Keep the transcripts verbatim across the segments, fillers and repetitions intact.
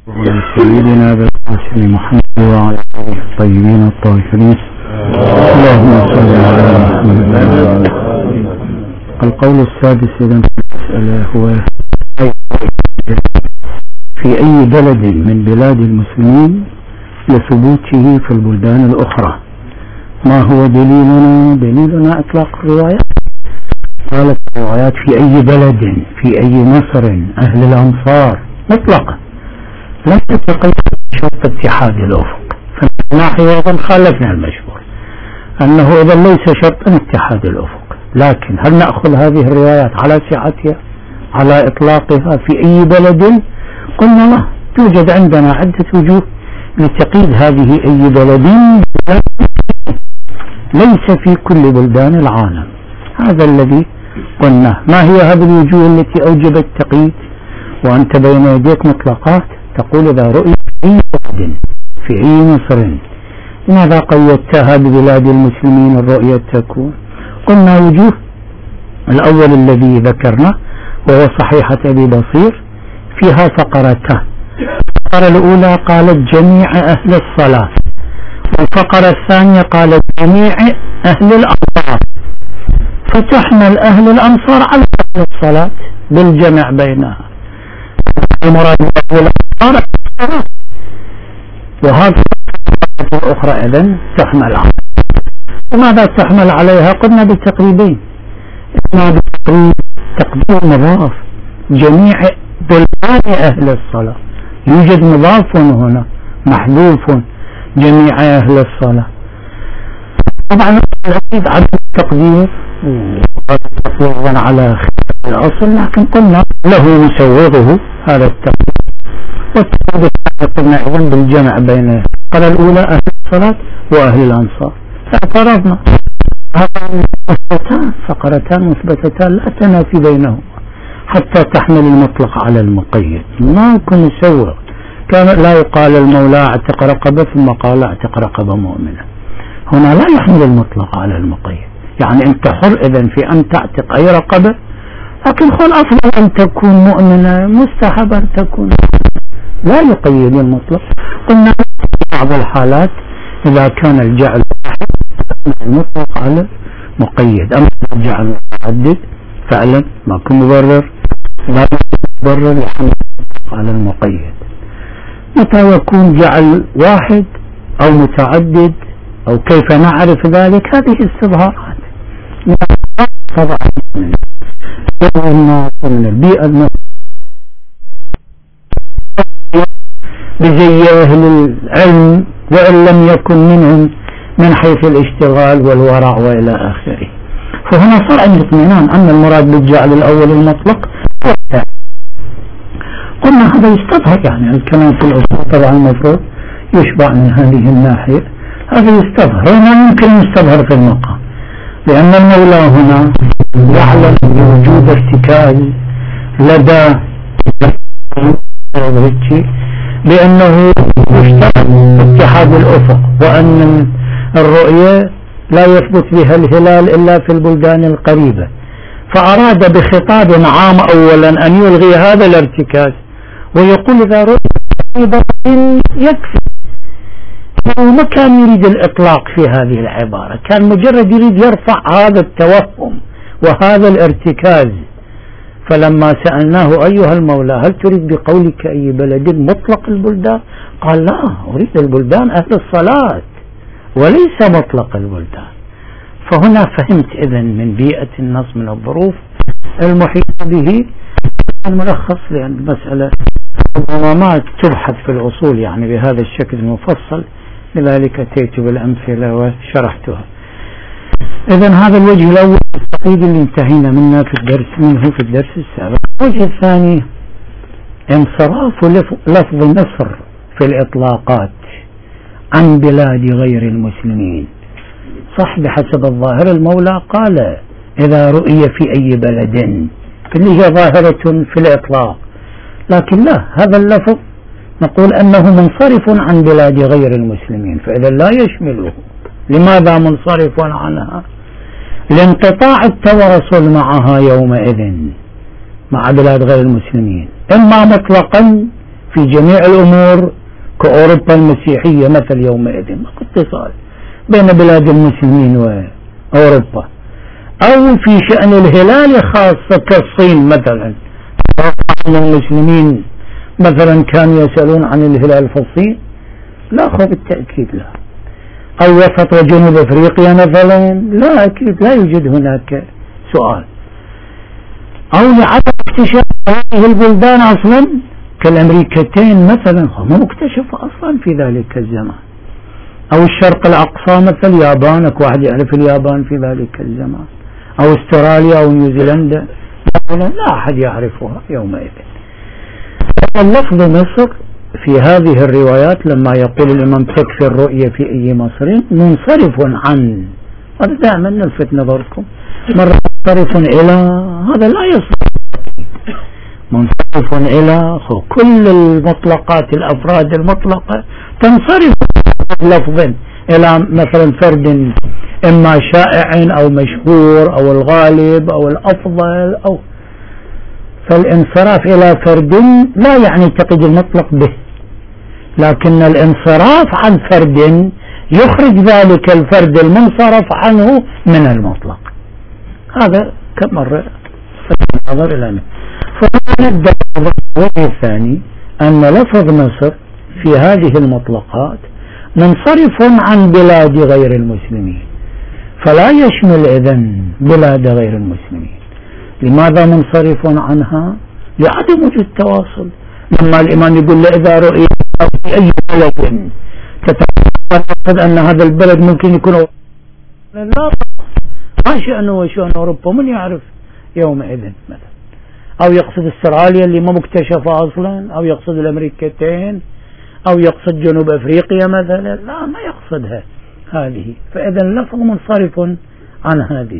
سيدنا بالقاسم محمد وعلى آله الطيبين الطاهرين. اللهم صل على محمد. القول السادس إذن في المسألة هو في أي بلد من بلاد المسلمين لثبوته في البلدان الأخرى. ما هو دليلنا؟ دليلنا إطلاق الروايات. قالت الروايات في أي بلد، في أي مصر، أهل الأمصار، مطلقة لم تتقيد شرط اتحاد الأفق. فمن ناحية أيضا خالفنا المشهور أنه إذا ليس شرطا اتحاد الأفق. لكن هل نأخذ هذه الروايات على سعتها على إطلاقها في أي بلد؟ قلنا لا، توجد عندنا عدة وجوه لتقييد هذه أي بلد ليس في كل بلدان العالم. هذا الذي قلنا. ما هي هذه الوجوه التي أوجبت تقييد؟ وأنت بين يديك مطلقات تقول إذا رؤية في أي بلد في أي مصر. لماذا قيدتها ببلاد المسلمين الرؤية تكون؟ قلنا وجوه. الأول الذي ذكرنا وهو صحيحة أبي بصير فيها فقرتان. الفقرة الأولى قالت جميع أهل الصلاة، والفقرة الثانية قالت جميع أهل الأمصار، فتحمل أهل الأمصار على أهل الصلاة بالجمع بينها. المراد أهل الأمصار وهذه الأخرى إذن تحمل عليها. وماذا تحمل عليها؟ قلنا بالتقريبين. إما بالتقريب تقدير مضاف جميع بلدان أهل الصلاة، يوجد مضاف هنا محذوف جميع أهل الصلاة. طبعا العقيد عدم التقدير وهذا على خلاف الأصل، لكن قلنا له مسوغه هذا التقدير. والتقدير قلنا أيضا بالجمع بين الفقرة الأولى أهل الصلاة وأهل الأنصار. فاعترضنا فقرتان فقرتان مثبتتان لا تنافي بينهما حتى تحمل المطلق على المقيد. ما يكون مسوغ. كان لا يقال المولى اعتق رقبة ثم قال اعتق رقبة مؤمنة. هنا لا يحمل المطلق على المقيد. يعني أنت حر إذن في أن تعتق أي رقبة، لكن خل أفضل أن تكون مؤمنة، مستحب أن تكون، لا يقيد المطلق. قلنا في بعض الحالات إذا كان الجعل المطلق على مقيد، أما الجعل متعدد فعلا ما كان مبرر لا يبرر يحمل على المقيد. متى يكون جعل واحد أو متعدد أو كيف نعرف ذلك؟ هذه استظهارات طبعا من البيئة بزي أهل العلم وإن لم يكن منهم من حيث الاشتغال والورع وإلى آخره. فهنا صار عندي اطمئنان أن المراد بالجعل الأول المطلق. قلنا هذا يستظهر، يعني الكلام في الأصول طبعا المفروض يشبع من هذه الناحية. هذا يستظهر. هنا يمكن يستظهر في المقام، لأن المولى هنا يعلم بوجود ارتكاز لدى بأنه يشترط اتحاد الأفق، وأن الرؤية لا يثبت بها الهلال إلا في البلدان القريبة. فأراد بخطاب عام أولا أن يلغي هذا الارتكاز ويقول إذا رؤية يكفي. ما كان يريد الإطلاق في هذه العبارة، كان مجرد يريد يرفع هذا التوهم وهذا الارتكاز. فلما سألناه أيها المولى هل تريد بقولك أي بلد مطلق البلدان؟ قال لا، أريد البلدان أهل الصلاة وليس مطلق البلدان. فهنا فهمت إذن من بيئة النص من الظروف المحيطة به الملخص، لأن المسألة ما تبحث في الأصول يعني بهذا الشكل المفصل، لذلك أتيت بالأمثلة وشرحتها. إذن هذا الوجه الأول التقييد اللي انتهينا منه في الدرس منه في الدرس السابق. الوجه الثاني انصراف لفظ مصر في الإطلاقات عن بلاد غير المسلمين. صح بحسب الظاهر المولى قال إذا رؤي في أي بلد اللي هي ظاهرة في الإطلاق، لكن لا، هذا اللفظ نقول أنه منصرف عن بلاد غير المسلمين، فإذا لا يشمله. لماذا منصرف عنها؟ لانقطاع التواصل معها يومئذ مع بلاد غير المسلمين، إما مطلقا في جميع الأمور كأوروبا المسيحية مثل يومئذ، ماكو اتصال بين بلاد المسلمين وأوروبا. أو في شأن الهلال خاصة كالصين مثلا، المسلمين مثلا كانوا يسألون عن الهلال في الصين، لا خب بالتأكيد لا. أو وسط وجنوب أفريقيا مثلا، لا أكيد لا يوجد هناك سؤال. أو لعدم اكتشاف هذه البلدان أصلا كالأمريكتين مثلا، هم مكتشفة أصلا في ذلك الزمان. أو الشرق الأقصى مثل اليابان، أكو واحد يعرف اليابان في ذلك الزمان. أو استراليا أو نيوزيلندا لا أحد يعرفها يومئذ. اللفظ مصر في هذه الروايات لما يقول الإمام تكفي الرؤية في أي مصر منصرف عن، هذا دائما نلفت نظركم، مرة منصرف إلى، هذا لا يصح، منصرف إلى كل المطلقات الأفراد المطلقة تنصرف لفظ إلى مثلا فرد إما شائع أو مشهور أو الغالب أو الأفضل، أو فالانصراف إلى فرد لا يعني تقييد المطلق به، لكن الانصراف عن فرد يخرج ذلك الفرد المنصرف عنه من المطلق. هذا كم مرة نظر إلى فنبدأ الوجه الثاني أن لفظ مصر في هذه المطلقات منصرف عن بلاد غير المسلمين، فلا يشمل إذن بلاد غير المسلمين. لماذا منصرف عنها؟ لعدم وجود تواصل. لما الإمام يقول له إذا رؤي في أي بلد تتعرض أن هذا البلد ممكن يكون لا، ما شأنه وشأن أوروبا من يعرف يومئذ مثلا. أو يقصد استراليا اللي ما مكتشفة أصلا، أو يقصد الأمريكتين، أو يقصد جنوب أفريقيا مثلا، لا ما يقصدها هذه. فإذا اللفظ منصرف عن هذه،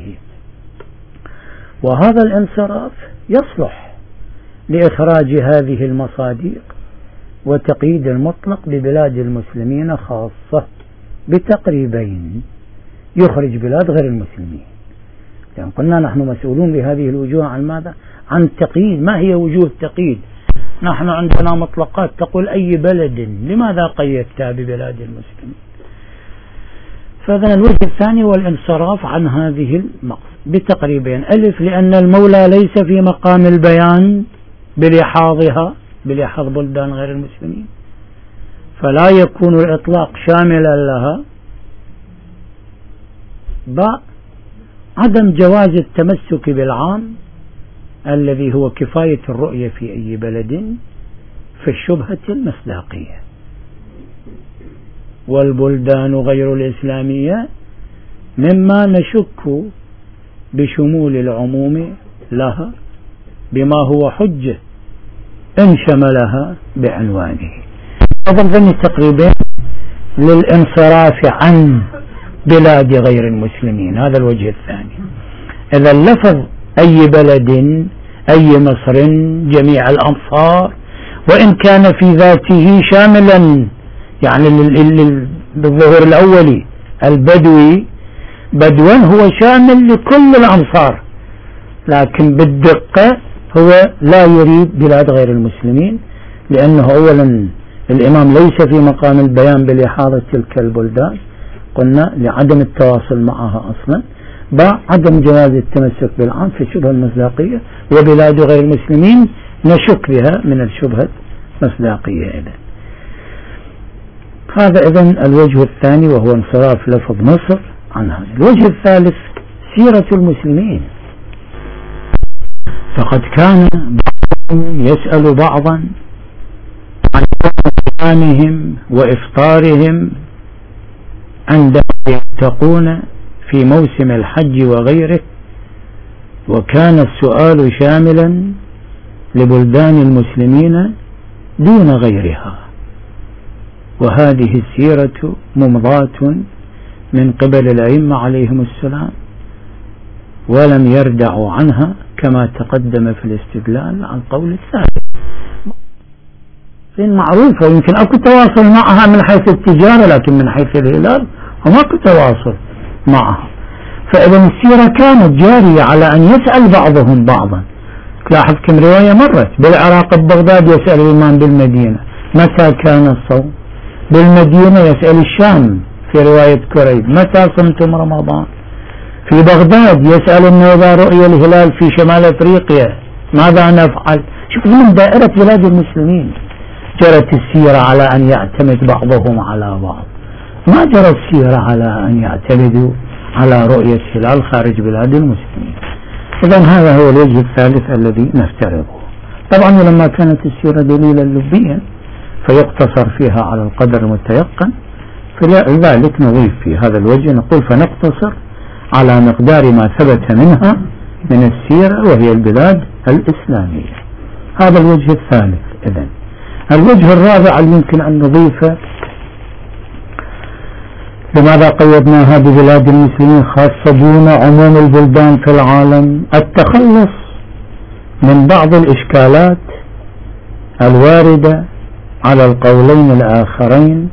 وهذا الانصراف يصلح لإخراج هذه المصادق وتقييد المطلق ببلاد المسلمين خاصة بتقريبين، يخرج بلاد غير المسلمين. يعني قلنا نحن مسؤولون بهذه الوجوه عن ماذا؟ عن تقييد. ما هي وجوه التقييد؟ نحن عندنا مطلقات تقول أي بلد، لماذا قيدتها ببلاد المسلمين؟ فإذا الوجه الثاني هو الانصراف عن هذه المقصد بتقريبين. ألف، لأن المولى ليس في مقام البيان بلحاظها، بلحاظ بلدان غير المسلمين، فلا يكون الإطلاق شاملا لها. باء، عدم جواز التمسك بالعام الذي هو كفاية الرؤية في أي بلد في الشبهة المصداقية، والبلدان غير الإسلامية مما نشك بشمول العموم لها بما هو حجة إن شملها بعنوانه. أظن تقريبا للانصراف عن بلاد غير المسلمين، هذا الوجه الثاني. إذا اللفظ أي بلد، أي مصر، جميع الأمصار، وإن كان في ذاته شاملا يعني بالظهور الأولي البدوي بدوا هو شامل لكل الأمصار، لكن بالدقة هو لا يريد بلاد غير المسلمين، لأنه أولا الإمام ليس في مقام البيان بلحاظة تلك البلدان، قلنا لعدم التواصل معها أصلا. بعدم جواز التمسك بالعام في الشبهة المصداقية، وبلاد غير المسلمين نشك بها من الشبهة المصداقية. إذن هذا إذن الوجه الثاني وهو انصراف لفظ مصر عن هذا. الوجه الثالث سيرة المسلمين، فقد كان بعضهم يسأل بعضا عن صيامهم وإفطارهم عندما يتقون في موسم الحج وغيره، وكان السؤال شاملا لبلدان المسلمين دون غيرها. وهذه السيرة ممضاة من قبل الأئمة عليهم السلام، ولم يردعوا عنها كما تقدم في الاستدلال عن قول الثالث. معروفة، يمكن أكو تواصل معها من حيث التجارة، لكن من حيث الهلال وماكو تواصل معها. فإذا السيرة كانت جارية على أن يسأل بعضهم بعضا. لاحظ كم رواية مرت بالعراق ببغداد يسأل الإمام بالمدينة، متى كان الصوم؟ بالمدينة يسأل الشام في رواية كريب متى صمتم رمضان؟ في بغداد يسأل أنه إذا رؤي الهلال في شمال أفريقيا ماذا نفعل؟ شوف من دائرة بلاد المسلمين جرت السيرة على أن يعتمد بعضهم على بعض، ما جرت السيرة على أن يعتمدوا على رؤية هلال خارج بلاد المسلمين. إذن هذا هو الوجه الثالث الذي نفترضه. طبعا لما كانت السيرة دليلا لبيا فيقتصر فيها على القدر المتيقن، فلذلك نضيف في هذا الوجه نقول فنقتصر على مقدار ما ثبت منها من السيرة وهي البلاد الإسلامية. هذا الوجه الثالث. إذن الوجه الرابع اللي يمكن أن نضيفه لماذا قيدناها ببلاد المسلمين خاصة دون عموم البلدان في العالم، التخلص من بعض الإشكالات الواردة على القولين الآخرين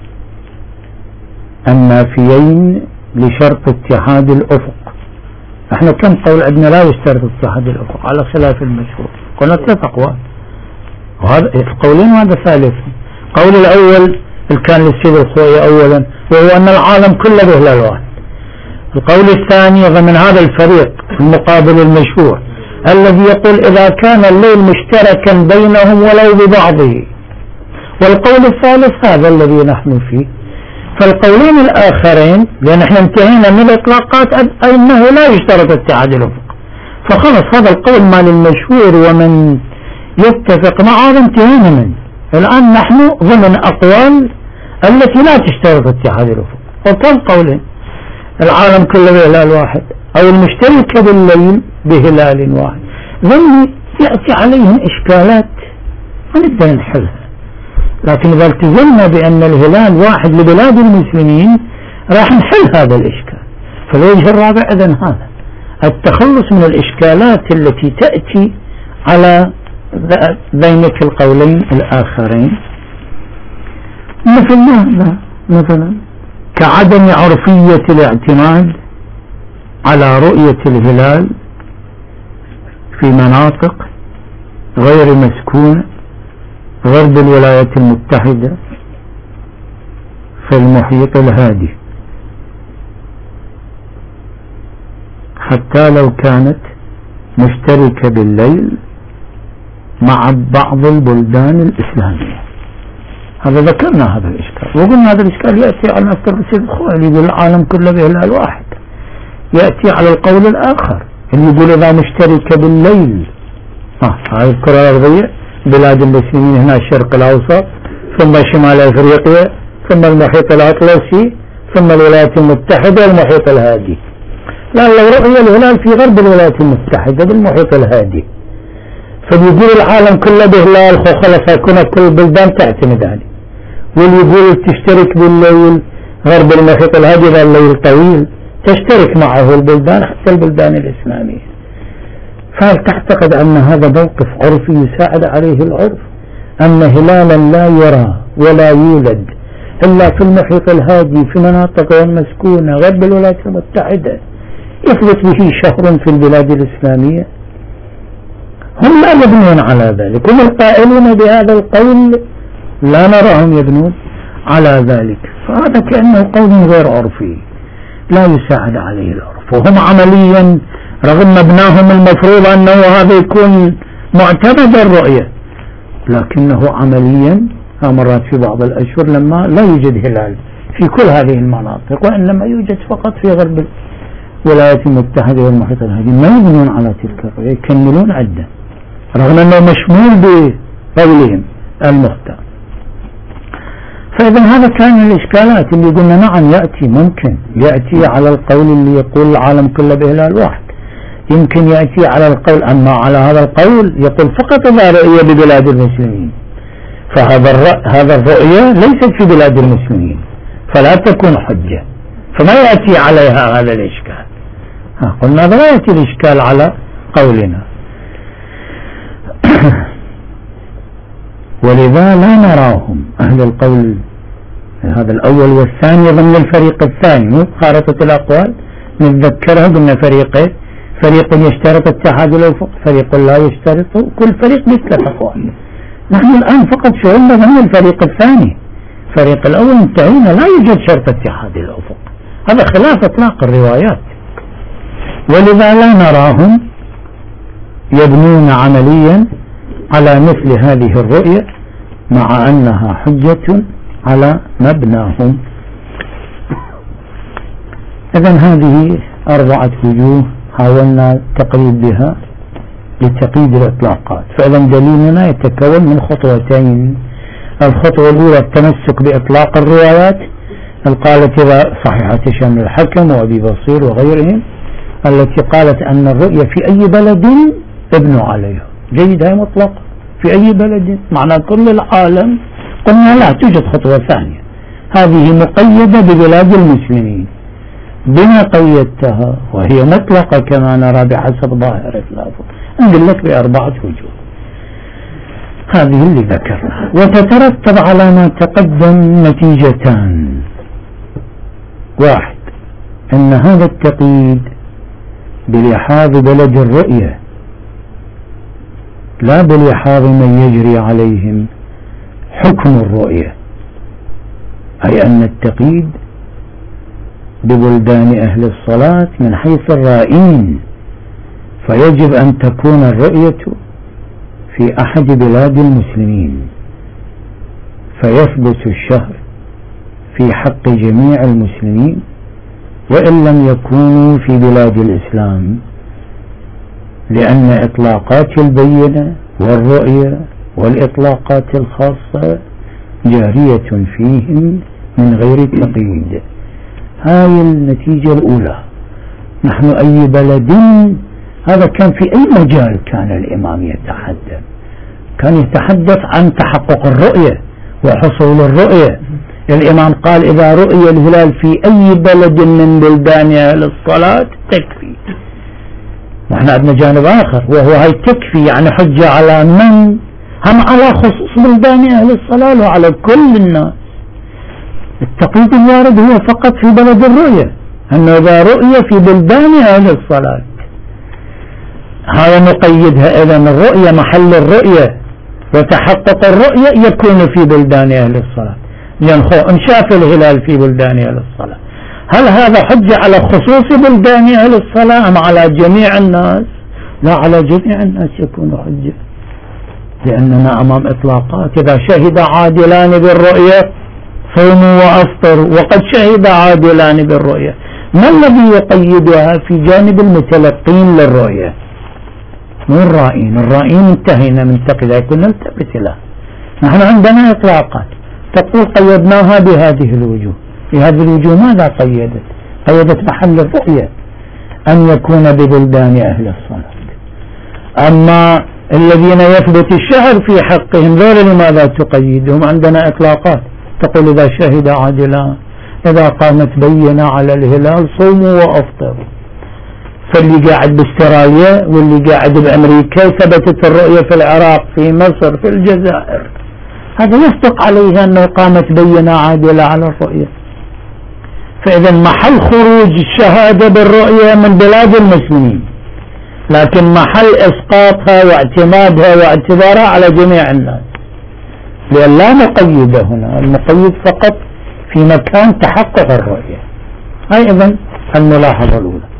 النافيين لشرط اتحاد الأفق. احنا كم قول عندنا لا يشترط اتحاد الأفق على خلاف المشهور، قلنا ثلاث أقوال وهذا القولين وهذا ثالث. قول الأول كان للسيد الخوئي أولا وهو أن العالم كله بهلال واحد. القول الثاني ضمن هذا الفريق المقابل المشهور الذي يقول إذا كان الليل مشتركا بينهم ولو ببعضه، والقول الثالث هذا الذي نحن فيه. فالقولين الآخرين لأن احنا انتهينا من الإطلاقات أنه لا يشترط اتحاد الأفق، فخلص هذا القول مال المشهور ومن يتفق معه انتهينا منه. الآن نحن ضمن أقوال التي لا تشترط اتحاد الأفق. وكم قولين؟ العالم كله بهلال واحد أو المشترك بالليل بهلال واحد. ظن يأتي عليهم إشكالات ونبدأ نحلها، لكن إذا التزمنا بأن الهلال واحد لبلاد المسلمين راح نحل هذا الإشكال. فالوجه الرابع إذن هذا التخلص من الإشكالات التي تأتي على بينك القولين الآخرين، مثل ماذا؟ مثلا كعدم عرفية الاعتماد على رؤية الهلال في مناطق غير مسكونة غرب الولايات المتحدة في المحيط الهادي، حتى لو كانت مشتركة بالليل مع بعض البلدان الإسلامية. هذا ذكرنا هذا الإشكال وقلنا هذا الإشكال يأتي على نفس الرشيد الخوئي يقول العالم كله بهلال واحد، يأتي على القول الآخر اللي يقول إذا مشتركة بالليل هاي الكرة الأرضية بلاد المسلمين هنا الشرق الأوسط ثم شمال أفريقيا ثم المحيط الأطلسي ثم الولايات المتحدة والمحيط الهادي. لا لو رؤية الهلال في غرب الولايات المتحدة بالمحيط الهادي فبيقول العالم كله بهلال خلاص يكون كل البلدان تعتمد عليه، واللي يقول تشترك بالليل غرب المحيط الهادي إذا الليل طويل تشترك معه البلدان حتى البلدان الإسلامية. فهل تعتقد أن هذا موقف عرفي يساعد عليه العرف؟ أن هلالا لا يرى ولا يولد إلا في المحيط الهادي في مناطق غير مسكونة غرب الولايات المتحدة يثبت به شهر في البلاد الإسلامية؟ هم لا يبنون على ذلك، هم القائلون بهذا القول لا نراهم يبنون على ذلك. فهذا كأنه قول غير عرفي لا يساعد عليه العرف، وهم عمليا رغم مبناهم المفروض أنه هذا يكون معتمد الرؤية، لكنه عمليا مرات في بعض الأشهر لما لا يوجد هلال في كل هذه المناطق وإنما يوجد فقط في غرب الولايات المتحدة والمحيط الهادي، ما يبنون على تلك الرؤية، يكملون عدة رغم أنه مشمول بقولهم المختار. فإذا هذا كان الإشكالات اللي قلنا نعم يأتي ممكن يأتي على القول اللي يقول العالم كله بهلال واحد، يمكن يأتي على القول أما على هذا القول يقول فقط إذا رؤية ببلاد المسلمين، فهذا هذا الرؤية ليست في بلاد المسلمين فلا تكون حجة، فما يأتي عليها هذا الإشكال. ها قلنا هذا لا يأتي الإشكال على قولنا. ولذا لا نراهم أهل القول هذا الأول والثاني ضمن الفريق الثاني، مو خارطة الأقوال نتذكرها قلنا فريقين، فريق يشترط اتحاد الأفق، فريق لا يشترط، كل فريق مثل أقوال. نحن الآن فقط شغلنا ضمن الفريق الثاني، الفريق الأول انتهينا، لا يوجد شرط اتحاد الأفق، هذا خلاف إطلاق الروايات. ولذا لا نراهم يبنون عمليا على مثل هذه الرؤية مع أنها حجة على مبناهم. إذن هذه أربعة وجوه حاولنا التقريب بها لتقييد الإطلاقات. فإذا دليلنا يتكون من خطوتين: الخطوة الأولى التمسك بإطلاق الروايات القالت إذا صحيحة هشام الحكم وأبي بصير وغيرهم التي قالت أن الرؤية في أي بلد ابنوا عليها. جيد، هي مطلق في أي بلد، معنى كل العالم. قلنا لا توجد خطوة ثانية، هذه مقيدة ببلاد المسلمين. بما قيدتها وهي مطلقة كما نرى بحسب ظاهر الألفاظ، أنقل لك بأربعة وجوه، هذه اللي ذكرنا. وتترتب على ما تقدم نتيجتان: واحد، أن هذا التقييد بلحاظ بلد الرؤية لا بلحاظ من يجري عليهم حكم الرؤية، أي أن التقييد ببلدان أهل الصلاة من حيث الرائين، فيجب أن تكون الرؤية في أحد بلاد المسلمين، فيثبت الشهر في حق جميع المسلمين وإن لم يكونوا في بلاد الإسلام، لأن إطلاقات البينة والرؤية والإطلاقات الخاصة جارية فيهم من غير تقييد. هاي النتيجة الأولى. نحن أي بلد، هذا كان في أي مجال كان الإمام يتحدث، كان يتحدث عن تحقق الرؤية وحصول الرؤية. الإمام قال إذا رؤي الهلال في أي بلد من بلدان أهل الصلاة تكفي. نحن عندنا جانب آخر وهو هاي تكفي يعني حجة على من؟ هم على خصوص بلدان أهل الصلاة وعلى كل الناس. التقييد الوارد هو فقط في بلد الرؤية، أنه إذا رؤية في بلدان أهل الصلاة هذا نقيدها. إذن الرؤية محل الرؤية وتحقق الرؤية يكون في بلدان أهل الصلاة، لأن إن شاف الهلال في بلدان أهل الصلاة، هل هذا حجة على خصوص بلدان أهل الصلاة أم على جميع الناس؟ لا، على جميع الناس يكون حجة، لأننا أمام إطلاقات. إذا شهد عادلان بالرؤية صوموا وأفطروا، وقد شهد عادلان بالرؤية، ما الذي يقيدها في جانب المتلقين للرؤية؟ مو الرائين. الرائين انتهينا من تقييدها، يكون نلتفت له. نحن عندنا إطلاقات تقول قيدناها بهذه الوجوه. بهذه الوجوه ماذا قيدت؟ قيدت محل الرؤية أن يكون ببلدان أهل الصلاة. أما الذين يثبت الشهر في حقهم ذولا لماذا تقيدهم؟ عندنا إطلاقات تقول إذا شهد عادلان، إذا قامت بينة على الهلال صوموا وأفطروا. فاللي قاعد باستراليا واللي قاعد بأمريكا ثبتت الرؤية في العراق، في مصر، في الجزائر، هذا يصدق عليه أنه قامت بينة عادلة على الرؤية. فإذا محل خروج الشهادة بالرؤية من بلاد المسلمين، لكن محل إسقاطها واعتمادها واعتبارها على جميع الناس، لأن لا مقيد هنا، المقيد فقط في مكان تحقق الرؤية. هاي إذن الملاحظة الأولى.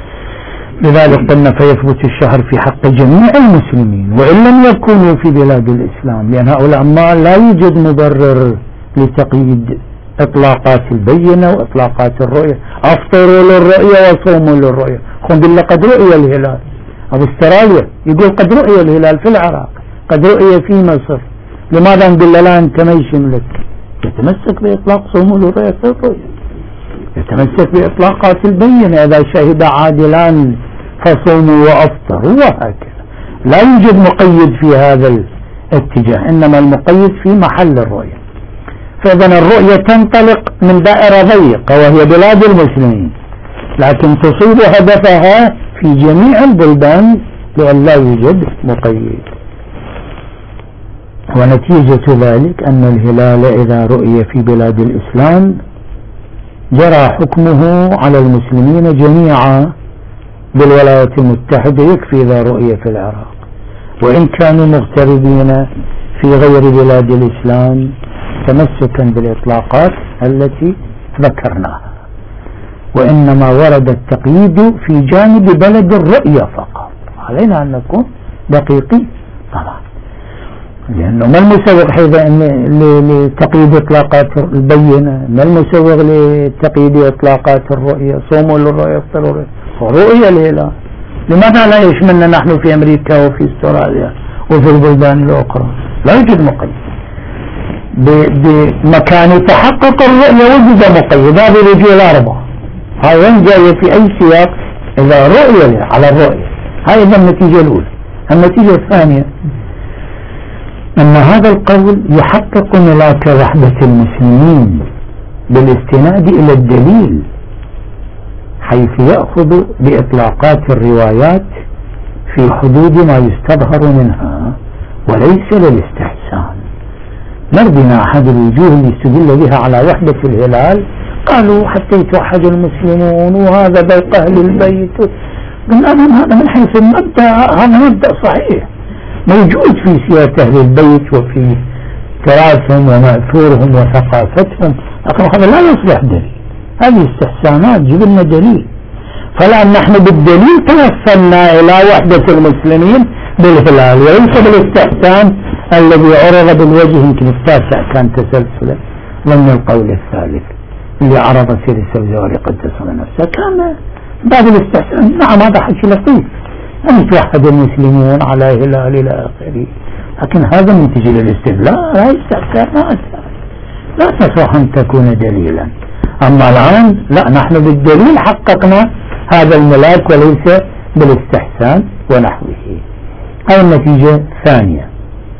لذلك قلنا فيثبت الشهر في حق جميع المسلمين وإن لم يكونوا في بلاد الإسلام، لأن هؤلاء ما لا يوجد مبرر لتقييد إطلاقات البينة وإطلاقات الرؤية. أفطروا للرؤية وصوموا للرؤية. خذ بالله قد رؤي الهلال، أبو استراليا يقول قد رؤي الهلال في العراق، قد رؤي في مصر، لماذا نقول له لا أنت ما يشملك؟ يتمسك بإطلاق صوموا للرؤية في الرؤية، يتمسك بإطلاقات البينة، إذا شهد عادلان فصوموا وأفطروا، وهكذا. لا يوجد مقيد في هذا الاتجاه، إنما المقيد في محل الرؤية. فإذا الرؤية تنطلق من دائرة ضيقة وهي بلاد المسلمين، لكن تصيب هدفها في جميع البلدان لأن لا يوجد مقيد. ونتيجة ذلك أن الهلال إذا رؤي في بلاد الإسلام جرى حكمه على المسلمين جميعا بالولايات المتحدة، يكفي إذا رؤي في العراق، وإن كانوا مغتربين في غير بلاد الإسلام تمسكا بالإطلاقات التي ذكرناها، وإنما ورد التقييد في جانب بلد الرؤية فقط. علينا أن نكون دقيقين طبعا، لأنه ما المسوغ حيث لتقييد إطلاقات البينة، ما المسوغ لتقييد إطلاقات الرؤية، صوموا للرؤية افطروا للرؤية، رؤية الهلال. لماذا لا يشملنا نحن في أمريكا وفي استراليا وفي البلدان الأخرى؟ لا يوجد مقيد. بمكان تحقق الرؤية وجد مقيد، هذه الوجوه الأربعة. هاي وين جاية في أي سياق؟ إذا رؤية على الرؤية. هاي إذا النتيجة الأولى. النتيجة الثانية أن هذا القول يحقق ملاك وحدة المسلمين بالاستناد إلى الدليل، حيث يأخذ بإطلاقات الروايات في حدود ما يستظهر منها وليس للاستحسان. نردنا أحد الوجوه اللي استدل بها على وحدة الهلال، قالوا حتى يتوحد المسلمون وهذا بيت أهل البيت. قلنا هذا من حيث المبدأ هذا مبدأ صحيح موجود في سيرة أهل البيت وفي تراثهم ومأثورهم وثقافتهم، لكن هذا لا يصبح دليل. هذه استحسانات، جيب لنا دليل. فالآن نحن بالدليل توصلنا إلى وحدة المسلمين بالهلال وليس بالاستحسان الذي عرض بالوجه يمكن التاسع كان تسلسلا ضمن القول الثالث اللي عرض سير السوزوري قدس نفسه كان باب الاستحسان. نعم هذا حكي لطيف أن يتوحد المسلمون على هلال إلى آخره، لكن هذا منتج للاستدلال، هاي استحسانات لا تصح أن تكون دليلا. أما الآن لا، نحن بالدليل حققنا هذا الملاك وليس بالاستحسان ونحوه. هاي النتيجة الثانية.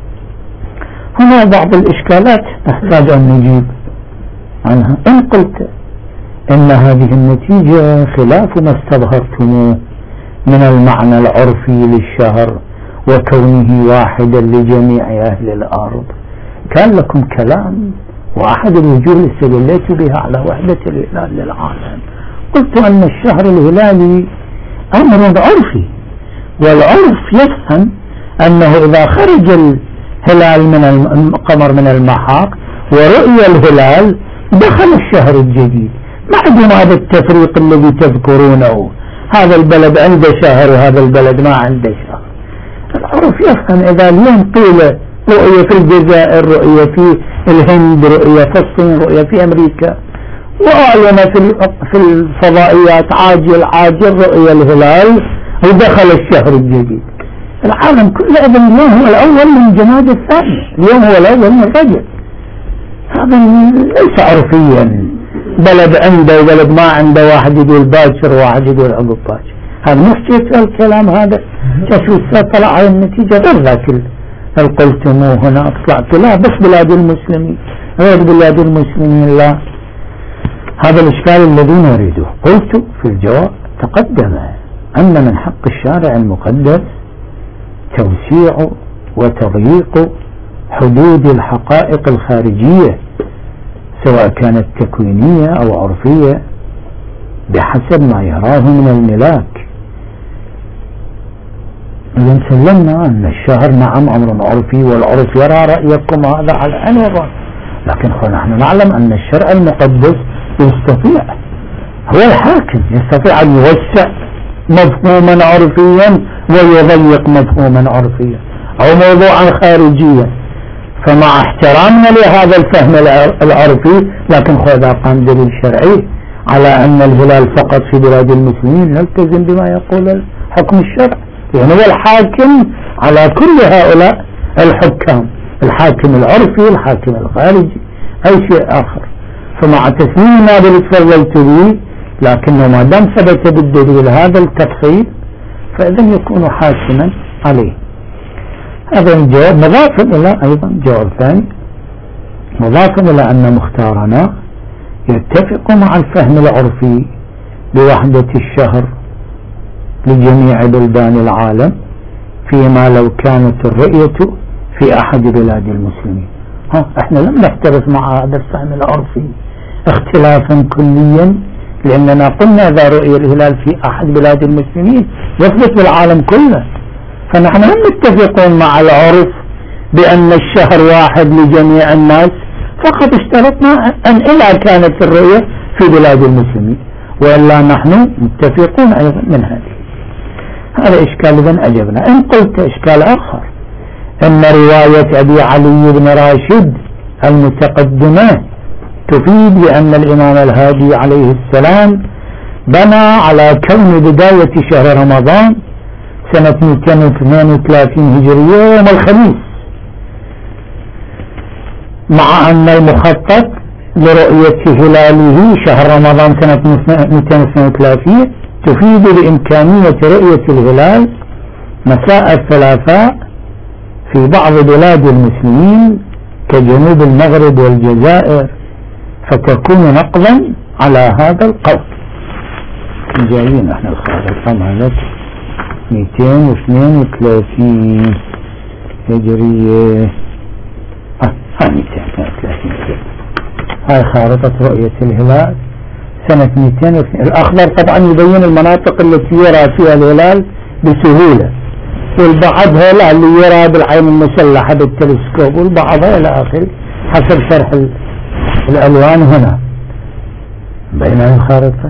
هنا بعض الإشكالات نحتاج أن نجيب عنها. إن قلت إن هذه النتيجة خلاف ما استظهرتموه من المعنى العرفي للشهر وكونه واحدا لجميع أهل الأرض، كان لكم كلام وأحد الوجوه اللي استدليت بها على وحدة الهلال للعالم. قلت أن الشهر الهلالي أمر عرفي، والعرف يفهم أنه إذا خرج الهلال من القمر من المحاق ورؤي الهلال دخل الشهر الجديد، ما عندهم هذا التفريق الذي تذكرونه، هذا البلد عنده شهر وهذا البلد ما عنده شهر. العرف يفهم إذا اليوم قيل رؤية في الجزائر، رؤية في الهند، رؤية في الصين، رؤية في أمريكا، وأعلن في الفضائيات عاجل عاجل رؤية الهلال ودخل الشهر الجديد، العالم كله إذن اليوم هو الأول من جماد الثاني، اليوم هو الأول من الرجل. هذا ليس عرفيا، بلد عنده وبلد ما عنده، واحد يقول باكر وواحد يقول عقب باكر. هذا مفتي الكلام هذا تشوف طلع على النتيجة غير ذاك القلتموه هنا طلعت لا بس بلاد المسلمين غير بلاد المسلمين. لا، هذا الإشكال الذي نريده. قلت في الجواب تقدم أن من حق الشارع المقدس توسيع وتضييق حدود الحقائق الخارجية سواء كانت تكوينية أو عرفية بحسب ما يراه من الملاك. إذن سلمنا أن الشهر نعم أمر عرفي، والعرف يرى رأيكم هذا على أن وضع، لكن نحن نعلم أن الشرع المقدس يستطيع، هو الحاكم يستطيع أن يوسع مفهوما عرفيا ويضيق مفهوما عرفيا أو موضوعا خارجيا. فمع احترامنا لهذا الفهم العرفي، لكن إذا قام دليل شرعي على أن الهلال فقط في بلاد المسلمين نلتزم بما يقول حكم الشرع، يعني هو الحاكم على كل هؤلاء الحكام، الحاكم العرفي الحاكم الخارجي أي شيء آخر. فمع تسليمنا بالتفضلت به، لكنه ما دام ثبت بالدليل هذا التفصيل فإذن يكون حاكما عليه. هذا الجواب مضافا إلى أيضا جواب ثاني مضافا إلى أن مختارنا يتفق مع الفهم العرفي بوحدة الشهر لجميع بلدان العالم فيما لو كانت الرؤية في أحد بلاد المسلمين. ها احنا لم نختلف مع هذا الفهم العرفي اختلافا كليا، لأننا قلنا إذا رؤي الهلال في أحد بلاد المسلمين يثبت بالعالم كله، فنحن لم نتفقون مع العرف بأن الشهر واحد لجميع الناس، فقط اشترطنا أن إذا كانت الرؤية في بلاد المسلمين، وإلا نحن متفقون أيضا من هذه. هذا إشكال إذن أجبنا. إن قلت إشكال آخر أن رواية أبي علي بن راشد المتقدمة تفيد بأن الإمام الهادي عليه السلام بنى على كون بداية شهر رمضان سنة مئتين واثنين وثلاثين هجرية يوم الخميس، مع أن المخطط لرؤية هلاله شهر رمضان سنة مئتين واثنين وثلاثين تفيد بإمكانية رؤية الهلال مساء الثلاثاء في بعض بلاد المسلمين كجنوب المغرب والجزائر، فتكون نقضا على هذا القول. جايين احنا الخارطة مالت مئتين واثنين وثلاثين هجرية، اه ها مئتين واثنين وثلاثين هاي خارطة رؤية الهلال سنة مئتين واثنين. الأخضر طبعا يبين المناطق التي يرى فيها الهلال بسهولة، والبعضها لا اللي يرى بالعين المسلحة بالتلسكوب، والبعضها إلى آخره حسب شرح الألوان. هنا بين الخارطة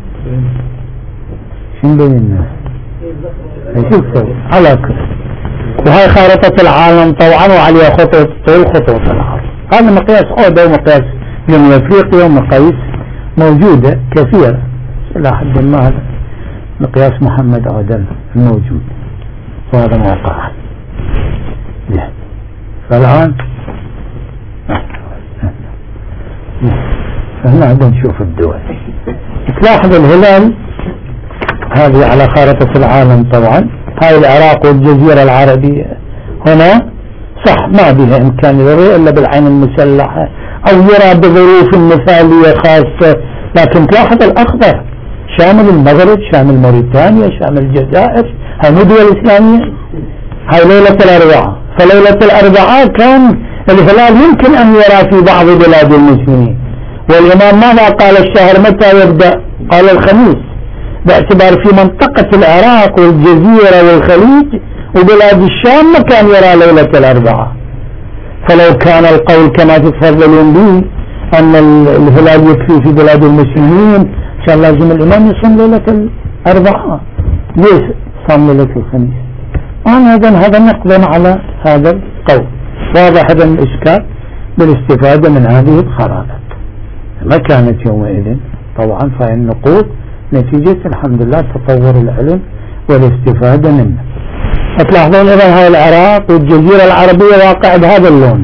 شن بيننا شوف على كل، وهي خارطة العالم طبعا وعليها خطوط طول خطوط العرض. هذا مقياس أودا ومقياس جنوب أفريقيا ومقاييس موجودة كثيرة إلى حد ما. هذا مقياس محمد آدم الموجود وهذا موقع. فالآن هنا بنشوف الدول. تلاحظ الهلال هذه على خارطة العالم طبعا، هاي العراق والجزيرة العربية هنا صح ما بها إمكان يرى إلا بالعين المسلحة أو يرى بظروف مثالية خاصة، لكن تلاحظ الأخضر شامل المغرب شامل موريتانيا شامل الجزائر، هاي مو دول إسلامية. هاي ليلة الأربعاء، فليلة الأربعاء كان الهلال يمكن أن يرى في بعض بلاد المسلمين، والإمام ماذا قال الشهر متى يبدأ؟ قال الخميس، باعتبار في منطقة العراق والجزيرة والخليج وبلاد الشام ما كان يرى ليلة الأربعاء. فلو كان القول كما تتفضلون به أن الهلال يكفي في بلاد المسلمين كان لازم الإمام يصوم ليلة الأربعاء، ليش صام ليلة الخميس؟ وأنا هذا هذا نقضا على هذا القول. واضح هذا الإشكال بالاستفادة من هذه الخرائط. ما كانت يومئذ طبعا فهي النقود نتيجة الحمد لله تطور العلم والاستفادة منه. فتلاحظون إذا هاي العراق والجزيرة العربية واقع بهذا اللون،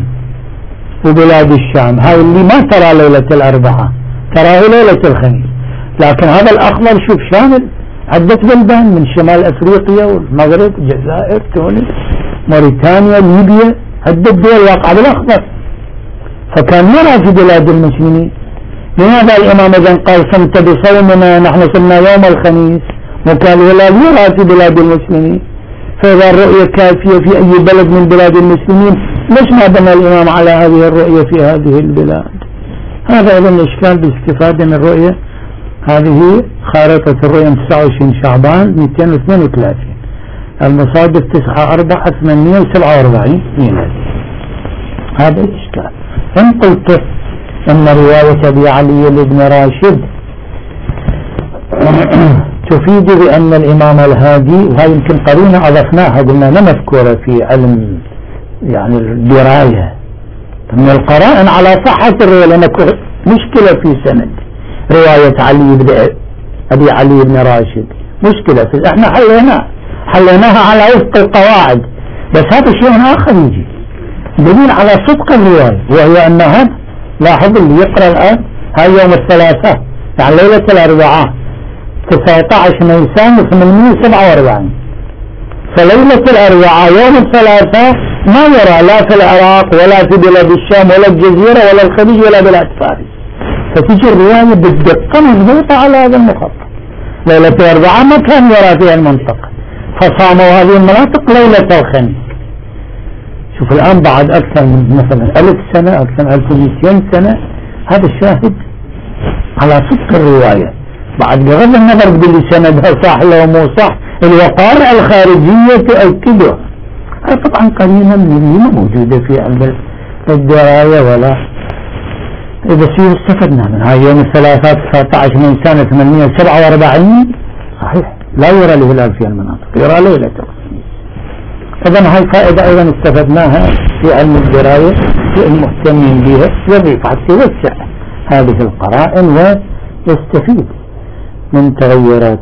وبلاد الشام هاي اللي ما ترى ليلة الأربعاء تراه ليلة الخميس. لكن هذا الأخضر شوف شامل عدة بلدان من شمال أفريقيا والمغرب الجزائر تونس موريتانيا ليبيا، عدة دول واقع بالأخضر، فكان يرى في بلاد المسلمين. لماذا الإمام إذن قال صمت بصومنا نحن صمنا يوم الخميس، وكان الهلال يرى في بلاد المسلمين؟ فإذا الرؤية كافية في أي بلد من بلاد المسلمين ليش ما بنى الإمام على هذه الرؤية في هذه البلاد؟ هذا إذن الإشكال باستفادة من الرؤية. هذه خارطة الرؤية تسعة وعشرين شعبان مئتين واثنين وثلاثين، المصادف تسعة أربعة ثمانمئة وسبعة وأربعين ميلادي. هذا الإشكال. إن قلت أن رواية أبي علي بن راشد تفيد بأن الإمام الهادي، وهي يمكن قرينة أضفناها قلنا لا مذكورة في علم يعني الدراية من القرائن على صحة الرواية، لأن مشكلة في سند رواية علي بن أبي علي بن راشد مشكلة في احنا حليناها حليناها على وفق القواعد، بس هذا شيء آخر يجي دليل على صدق الرواية، وهي أنها لاحظ اللي يقرأ الآن هاي يوم الثلاثاء يعني ليلة الأربعاء تسعة عشر نيسان ثمانمئة وسبعة وأربعين، فليلة الأربعاء يوم الثلاثاء ما يرى لا في العراق ولا في بلاد الشام ولا الجزيرة ولا الخليج ولا بلاد فارس، فتجي الرواية بالدقة مضبوطة على هذا المخطط. ليلة الأربعاء ما كان يرى فيها المنطقة، فصاموا هذه المناطق ليلة الخميس. شوف الآن بعد أكثر من مثلا ألف سنة أكثر من ألف ومئتين سنة هذا الشاهد على صدق الرواية، بعد بغض النظر باللي سندها صح لو مو صح الوقائع الخارجية تؤكدها. هذا طبعا قرينة من اللي ما موجودة في علم الدراية ولا إذا سير استفدنا منها. يوم الثلاثاء تسعة عشر من سنة ثمانمئة وسبعة وأربعين صحيح لا يرى الهلال في المناطق، يرى ليلة الخميس. إذن هاي فائدة أيضا استفدناها في علم الدراية في المهتمين بها، يضيف حتى يوسع هذه القرائن ويستفيد من تغيرات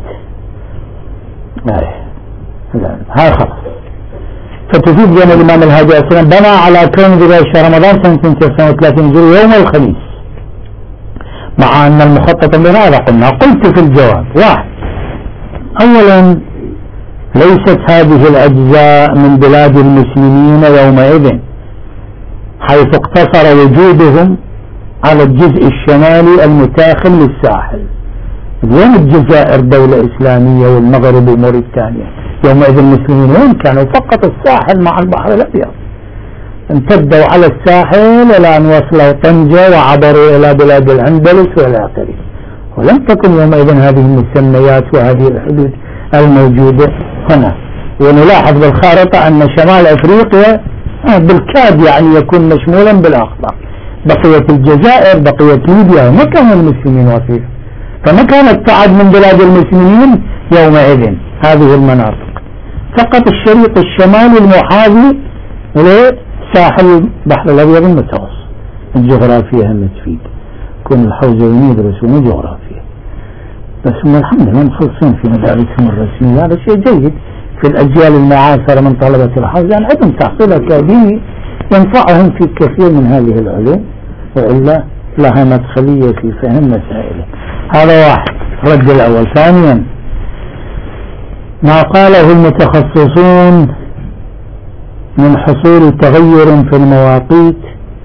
هاي خلاص. فتفيد بأن الإمام الهادي عليه السلام بنى على كون ذي شهر رمضان سنة تسعة وثلاثين هجرية يوم الخميس، مع أن المخطط لهذا قلنا. قلت في الجواب: واحد، أولا ليست هذه الأجزاء من بلاد المسلمين يومئذ، حيث اقتصر وجودهم على الجزء الشمالي المتاخم للساحل. اليوم الجزائر دولة إسلامية والمغرب وموريتانيا، يومئذ المسلمين وين كانوا؟ فقط الساحل مع البحر الأبيض، امتدوا على الساحل إلى أن وصلوا طنجة وعبروا إلى بلاد الأندلس وإلى آخره، ولم تكن يومئذ هذه المسميات وهذه الحدود الموجودة هنا. ونلاحظ بالخارطة أن شمال أفريقيا بالكاد يعني يكون مشمولا بالأخضر، بقية الجزائر بقية ليبيا ما كانوا المسلمين وفيها، فما كانت تعد من بلاد المسلمين يومئذ هذه المناطق، فقط الشريط الشمالي المحاذي لساحل البحر الأبيض المتوسط. الجغرافيا هم تفيد، كون الحوزة يدرسون جغرافيا بس هم الحمد لله مخلصين في مدارسهم الرسمية، هذا شيء جيد في الأجيال المعاصرة من طلبة الحوزة، أن عدم تحصيل أكاديمي ينفعهم في كثير من هذه العلوم، وإلا لها مدخلية في فهم مسائله. هذا واحد، الرد الأول. ثانيا، ما قاله المتخصصون من حصول تغير في المواقيت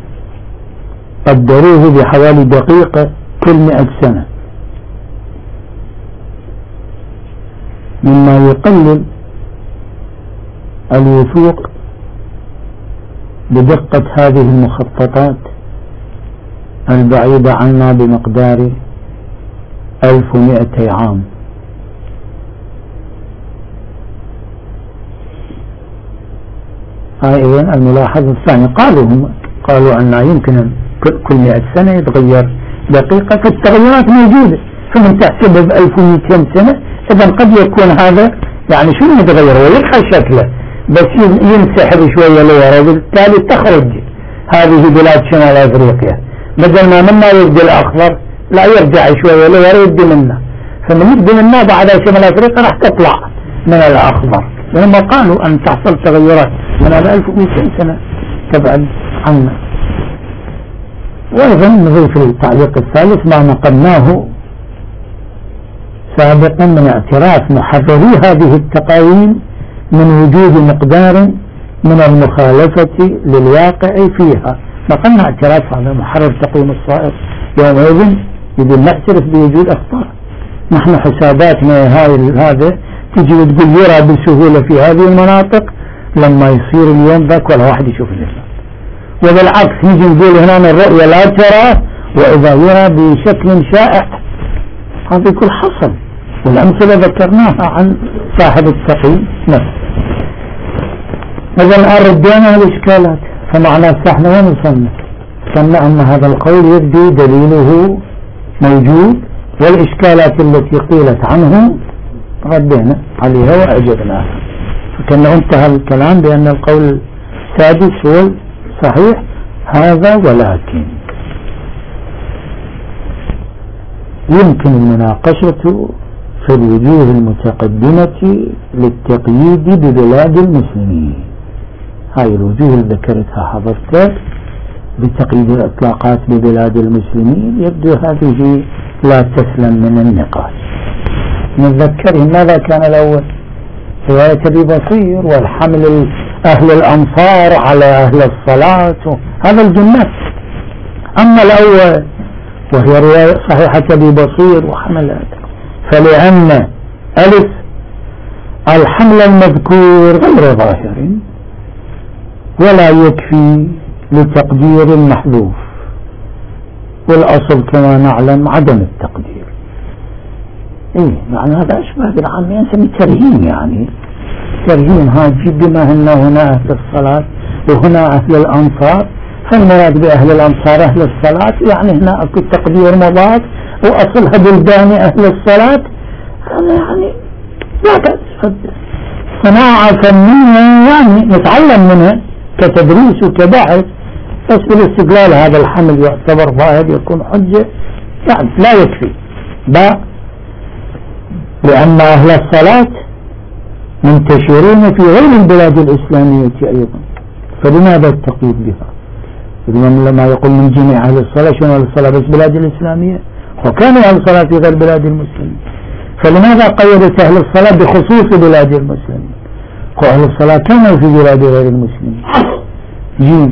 قدروه بحوالي دقيقة كل مئة سنة، مما يقلل الوثوق بدقة هذه المخططات البعيدة عنا بمقدار ألف ومئتي عام. هاي إذن الملاحظة الثانية. قالوا هم قالوا أن يمكن كل مئة سنة يتغير دقيقة، فالتغيرات موجودة، فمن تحسبه بألف ومئتين سنة إذن قد يكون هذا يعني شو يتغير ويبقى شكله بس ينسحب شوية لورا، وبالتالي تخرج هذه بلاد شمال أفريقيا بدل ما منا يبدي الأخضر لا يرجع شوية لورا يبدي منا، فمن يبدي منا بعد شمال أفريقيا راح تطلع من الأخضر، وهم قالوا أن تحصل تغيرات من ألف ومئتين سنة تبعد عنا. وأيضا نضيف التعليق الثالث ما نقلناه سابقا من اعتراف محرري هذه التقاويم من وجود مقدار من المخالفة للواقع فيها. نقلنا اعتراف هذا محرر تقويم الصائر يومئذ يقول نعترف بوجود أخطاء، نحن حساباتنا هاي هذا تجي وتقول يرى بسهولة في هذه المناطق، لما يصير اليوم ذاك ولا واحد يشوف الإسلام، وبالعكس نجي نقول هنا الرؤية لا ترى وإذا يرى بشكل شائع. هذا كل حصل، والأمثلة ذكرناها عن صاحب التقييم نفسه. إذا الآن ردينا الإشكالات، فمعنى احنا وين وصلنا؟ وصلنا أن هذا القول يبدو دليله موجود، والإشكالات التي قيلت عنه ردينا عليها وأجبناها، فكان انتهى الكلام بأن القول السادس هو صحيح. هذا ولكن يمكن المناقشة في الوجوه المتقدمة للتقييد ببلاد المسلمين. هاي الوجوه اللي ذكرتها حضرتك بتقييد الإطلاقات ببلاد المسلمين يبدو هذه لا تسلم من النقاش. نتذكر ماذا كان الأول؟ رواية أبي بصير والحمل أهل الأنصار على أهل الصلاة، هذا الجنات. أما الأول وهي رواية صحيحة أبي بصير وحمل، فلأن ألف الحمل المذكور غير ظاهر ولا يكفي لتقدير المحذوف، والأصل كما نعلم عدم التقدير. إيه يعني هذا أشبه بالعامية نسميه ترهين، يعني ترجين هاجي بما هن هنا أهل الصلاة وهنا أهل الأنصار، فالمراد بأهل الأنصار أهل الصلاة، يعني هنا أكو تقدير مضاد وأصلها بلدان أهل الصلاة. يعني لا تأسف صناعة فنية يعني نتعلم منها كتدريس وكبحث، بس بالاستقلال هذا الحمل يعتبر ظاهر يكون حجة يعني لا يكفي. باء لأن أهل الصلاة منتشرون في غير البلاد الإسلامية أيضا، فلماذا التقييد بها؟ لما يقول من جميع أهل الصلاة، شنو أهل الصلاة بس بلاد الإسلامية؟ وكانوا أهل الصلاة في غير بلاد المسلمين، فلماذا قيدت أهل الصلاة بخصوص بلاد المسلمين؟ وأهل الصلاة كانوا في بلاد غير المسلمين. جيم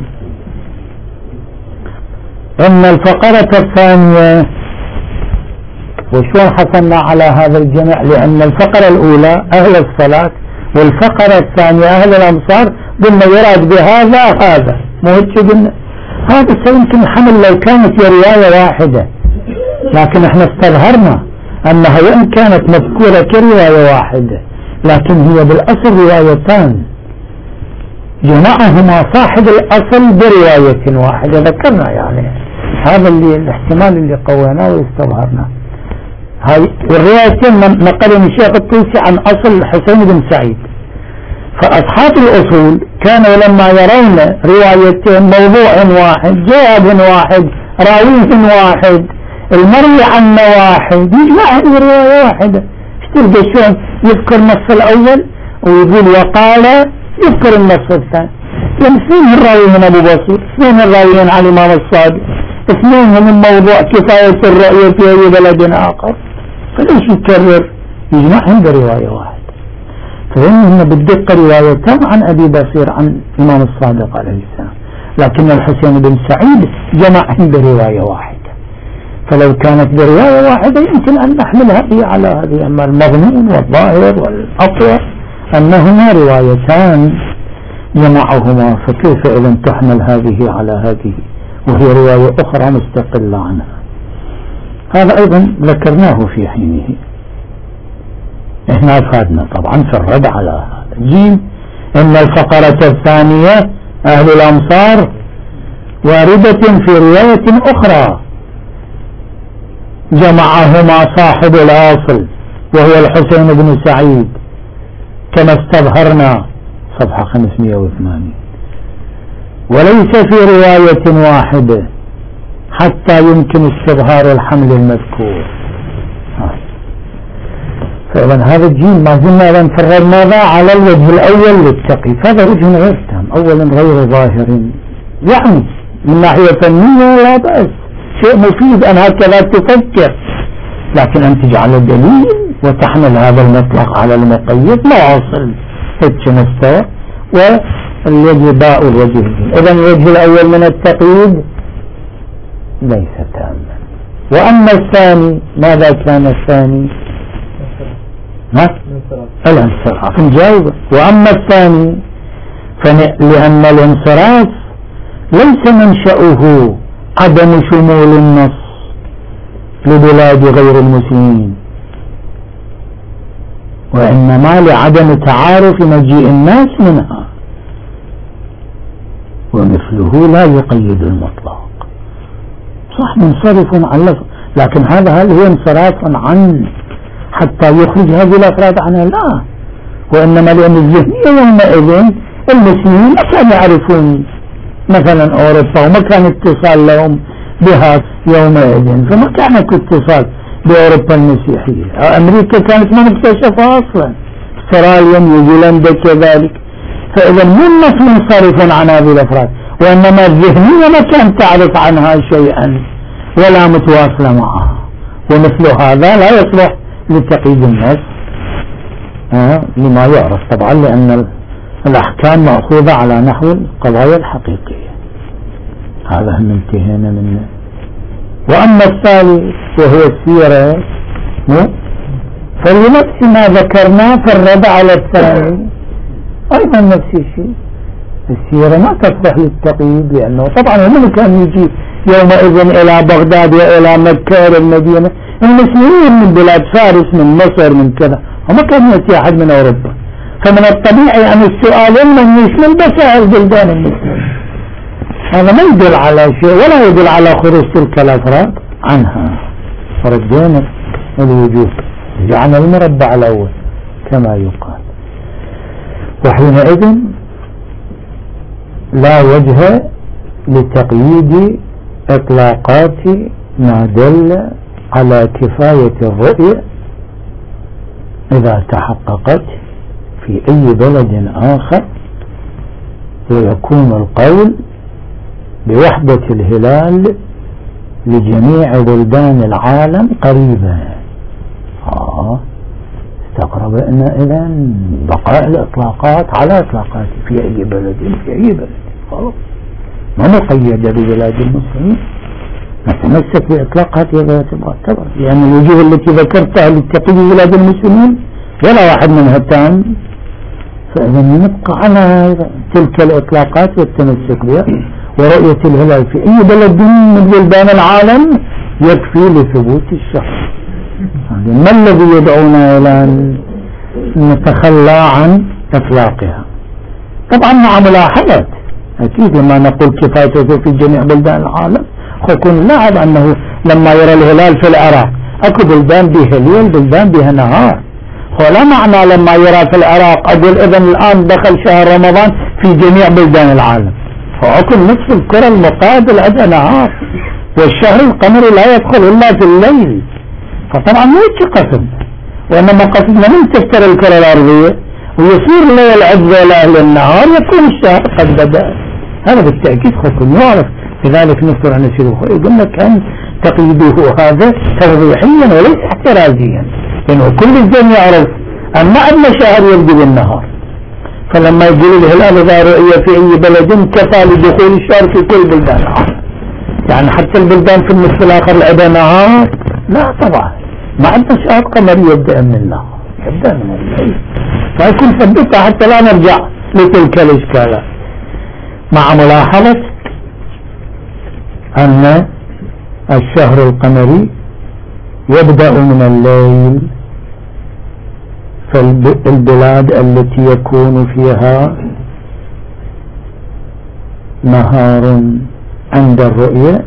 إن الفقرة الثانية، وشون حصلنا على هذا الجمع؟ لأن الفقرة الأولى أهل الصلاة والفقرة الثانية أهل الأمصار، قلنا يراد بهذا هذا، مو هيك قلنا؟ هذا يمكن الحمل لو كانت هي رواية واحدة، لكن احنا استظهرنا أنها وإن كانت مذكورة كرواية واحدة لكن هي بالأصل روايتان جمعهما صاحب الأصل برواية واحدة. ذكرنا يعني هذا اللي الاحتمال اللي قويناه واستظهرناه. هاي الروايتين نقلهم الشيخ الطوسي عن أصل الحسين بن سعيد. فأصحاب الأصول كانوا لما يرون روايتين، موضوع واحد، جواب واحد، راويه واحد، المروي عنه واحد، يجمعهم رواية واحدة. تلقى شلون يذكر النص الأول ويقول وقال، يذكر النص الثاني. يعني اثنين الراويين أبو بصير، اثنين الراويين على الإمام الصادق، اثنين من موضوع كفاية الرؤية في أي بلد آخر، فليش يكرر؟ يجمعهم برواية واحدة. فإنهم بالدقة روايتان عن أبي بصير عن الإمام الصادق عليه السلام، لكن الحسين بن سعيد جمعهم برواية واحدة. فلو كانت برواية واحدة يمكن أن نحملها هي على هذه، أما المضمون والظاهر والأقوى أنهما روايتان جمعهما، فكيف إذا تحمل هذه على هذه وهي رواية أخرى مستقلة عنها؟ هذا أيضا ذكرناه في حينه، احنا أفادنا طبعا في الرد على هذا. جيم إن الفقرة الثانية أهل الأمصار واردة في رواية أخرى جمعهما صاحب الأصل وهو الحسين بن سعيد، كما استظهرنا صفحة خمسمائة وثمانين، وليس في رواية واحدة حتى يمكن استظهار الحمل المذكور. فإذا هذا الجيل ما زلنا نفرر ماذا على الوجه الأول للتقي، هذا وجه غير تام، أولا غير ظاهر، يعني من ناحية فنية لا بأس، شيء مفيد أن هكذا تفكر، لكن أن تجعل دليل وتحمل هذا المطلق على المقيد لا أصل هيك مستوى. والوجه باء الوجه. إذا الوجه الأول من التقييد ليس تاما. وأما الثاني ماذا كان الثاني؟ ها؟ الانصراف. نجاوب. وأما الثاني فلأن الانصراف ليس منشأه عدم شمول النص لبلاد غير المسلمين، وإنما لعدم تعارف مجيء الناس منها، ومثله لا يقيد المطلق. صح منصرف عن لفظ، لكن هذا هل هو انصراف عن حتى يخرج هذه الأفراد عنها؟ لا، وإنما لأن الذهنية يومئذ المسلمين ما كانوا يعرفون مثلا أوروبا وما كان اتصال لهم بها يومئذ، فما كان اتصال بأوروبا المسيحية. أمريكا كانت ما مكتشفة أصلا، استراليا، نيوزيلندا كذلك. فإذا مو النص منصرف عن هذه الأفراد، وإنما الذهنية ما كانت تعرف عنها شيئا ولا متواصلة معها، ومثل هذا لا يصلح لتقييد الناس آه لما يعرف طبعا، لأن الأحكام مأخوذة على نحو القضايا الحقيقية. هذا هم انتهينا منه. وأما الثالث وهو السيرة فلنفس ما ذكرناه في الرد على الثاني أيضا نفس الشيء. السيرة ما تصلح للتقييد، لأنه طبعا من كان يجي يومئذ إلى بغداد وإلى مكة إلى المدينة؟ المسلمين من بلاد فارس، من مصر، من كذا، وما كان يأتي أحد من أوروبا. فمن الطبيعي أن السؤال من يشمل بسائر بلدان المسلمين. هذا ما يدل على شيء ولا يدل على خروج تلك الأفراد عنها. فردينا الوجوه جعلنا المربع الأول كما يقال. وحينئذ لا وجه لتقييد إطلاقات ما دل على كفاية الرؤية إذا تحققت في أي بلد آخر، ويكون القول بوحدة الهلال لجميع بلدان العالم قريبا. آه استقربنا إذن بقاء الإطلاقات على إطلاقات في أي بلد في أي بلد، خلاص ما نقيد ببلاد المسلمين، نتمسك بإطلاقات إذا تبغى تبغى، لأن الوجوه التي ذكرتها للتقييد بلاد المسلمين ولا واحد منها تام، فإذا نبقى على تلك الإطلاقات والتمسك بها. ورؤية الهلال في أي بلد من بلدان العالم يكفي لثبوت الشهر. ما الذي يدعونا إلى أن نتخلى عن إطلاقها؟ طبعا مع ملاحظة أكيد لما نقول كفايته في جميع بلدان العالم يكون لاحظ أنه لما يرى الهلال في العراق أكو بلدان بها ليل بلدان بها نهار، ولا معنى لما يرى في العراق أقول إذن الآن دخل شهر رمضان في جميع بلدان العالم، فأكو نصف الكرة المقابل عندها نهار والشهر القمري لا يدخل إلا في الليل. فطبعا ما يجي قسم، وإنما قسمنا من تفتر الكرة الأرضية ويصير الليل عزة لأهل النهار يكون الشهر قد بدأ. هذا بالتأكيد خلكم يعرف، لذلك نذكر عن الشيخ يقول لك أن تقييده هذا توضيحيا وليس احترازيا، لأنه كل الجن يعرف أن ما عندنا شهر يبدو بالنهار، فلما يقول الهلال إذا رؤية في أي بلد كفى لدخول الشهر في كل بلدان العالم، يعني حتى البلدان في النصف الآخر العدا نهار؟ لا طبعا ما عندنا شهر قمري يبدأ من النهار، يبدأ من الليل، فيكون ثبتها حتى لا نرجع لتلك الإشكالات، مع ملاحظة أن الشهر القمري يبدأ من الليل، فالبلاد التي يكون فيها نهار عند الرؤية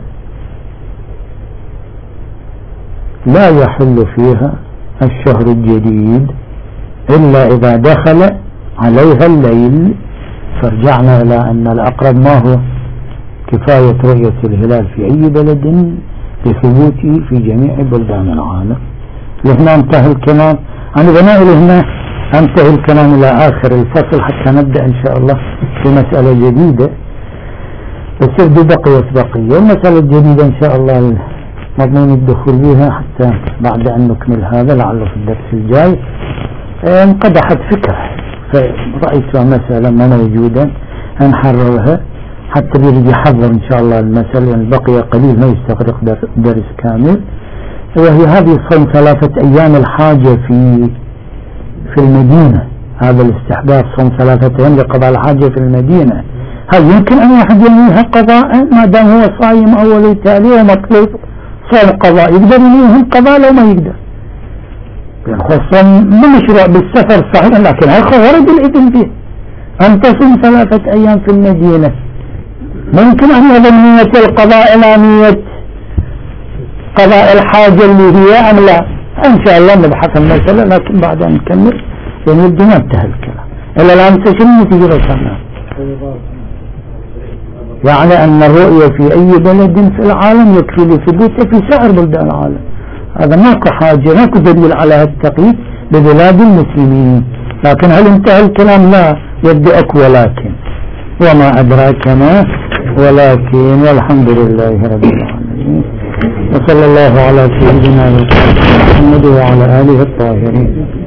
لا يحل فيها الشهر الجديد إلا إذا دخل عليها الليل. فرجعنا إلى أن الأقرب ما هو كفاية رؤية الهلال في أي بلد لثبوته في جميع بلدان العالم. لهنا انتهى الكلام، أنا بناء لهنا انتهى الكلام إلى آخر الفصل حتى نبدأ إن شاء الله في مسألة جديدة وسرد بقية بقية. المسألة الجديدة إن شاء الله مضمون الدخول بها حتى بعد أن نكمل هذا لعله في الدرس الجاي. انقدحت فكرة فرأيت مسألة ما موجودة نحررها حتى يريد يحضر إن شاء الله المسألة، يعني بقي قليل ما يستغرق درس كامل، وهي هذه صوم ثلاثة أيام الحاجة في في المدينة. هذا الاستحباب صوم ثلاثة أيام لقضاء الحاجة في المدينة، هل يمكن أن أحد ينويها قضاء ما دام هو صايم أول تالي ومطلوب صوم قضاء؟ يقدر ينويهم قضاء لو ما يقدر، الصوم مو مشروع بالسفر صحيح، لكن هذا ورد الإذن فيه أن تصوم ثلاثة أيام في المدينة. ممكن أن يضم نية القضاء إلى نية قضاء الحاجة اللي هي أم لا؟ إن شاء الله نبحث المسألة لكن بعد أن نكمل ونبدأ ننتهي الكلام. إلا الآن تشم نتيجة رسالنا، يعني أن الرؤية في أي بلد في العالم يكفي لثبوته في سائر بلدان العالم. هذا ماكو حاجة ماكو دليل على التقييد ببلاد المسلمين. لكن هل انتهى الكلام؟ لا، يبدأك ولكن وما أدراك ما ولكن، والحمد لله رب العالمين، وصلى الله على سيدنا محمد وعلى آله الطاهرين.